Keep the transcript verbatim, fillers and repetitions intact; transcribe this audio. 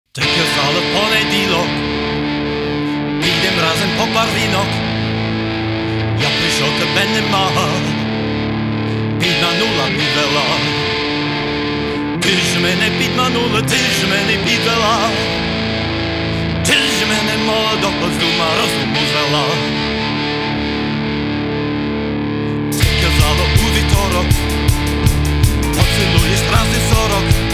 Ти казала в понеділок підем разом по барвінок. Я прийшов, тебе нема, підманула, підвела. Ти ж мене підманула, ти ж мене підвела. Ти ж мене молодого з дума розуму звела. Ти казала у вівторок поцілуєш рази сорок.